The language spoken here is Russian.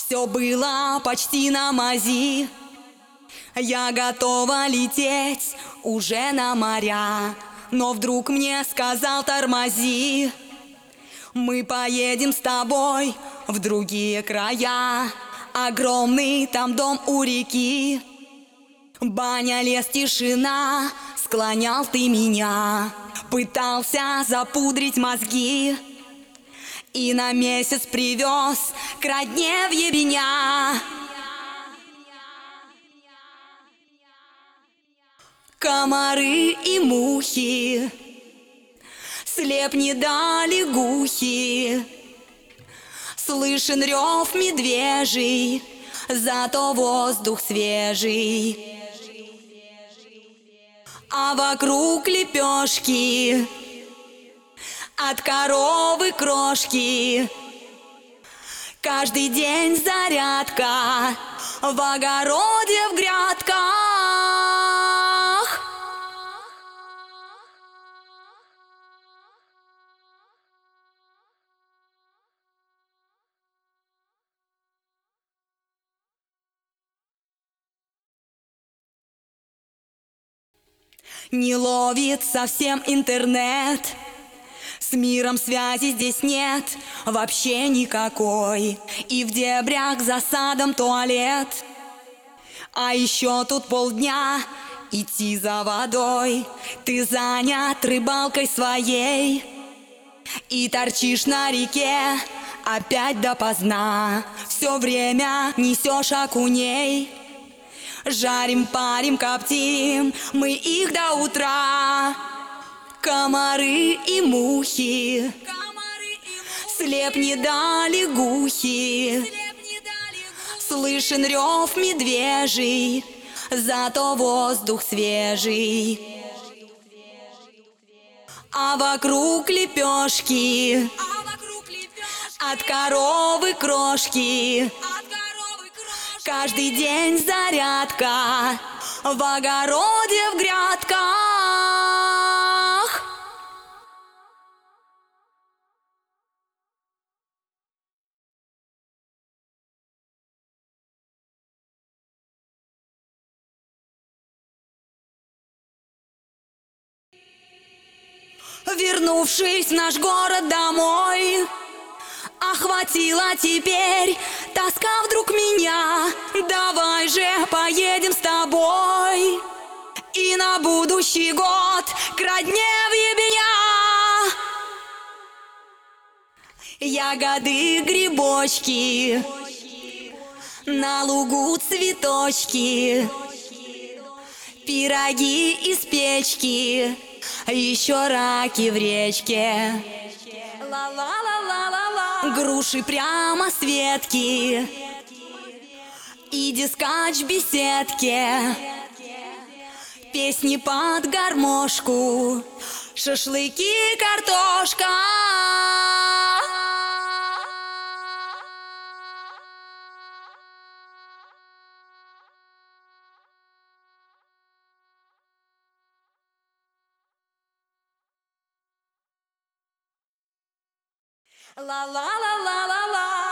Все было почти на мази. Я готова лететь уже на моря, но вдруг мне сказал: тормози. Мы поедем с тобой в другие края. Огромный там дом у реки. Баня, лес, тишина, склонял ты меня. Пытался запудрить мозги и на месяц привез к родне в ебеня. Комары и мухи, слепни да лягухи, слышен рев медвежий, зато воздух свежий. А вокруг лепешки от коровы крошки. Каждый день зарядка в огороде, в грядках. Не ловит совсем интернет, с миром связи здесь нет вообще никакой. И в дебрях за садом туалет. А еще тут полдня идти за водой. Ты занят рыбалкой своей и торчишь на реке опять допоздна. Все время несешь окуней. Жарим, парим, коптим мы их до утра. Комары и мухи, слепни да лягухи, слышен рев медвежий, зато воздух свежий. А вокруг лепешки от коровы крошки. Каждый день зарядка в огороде, в грядках. Вернувшись в наш город домой, охватила теперь тоска вдруг меня. Давай же поедем с тобой и на будущий год к родне в ебеня. Ягоды, грибочки, на лугу цветочки, пироги из печки, еще раки в речке. Груши прямо с ветки и дискач в беседке. Песни под гармошку, шашлыки, картошка. Ла-ла-ла-ла-ла-ла.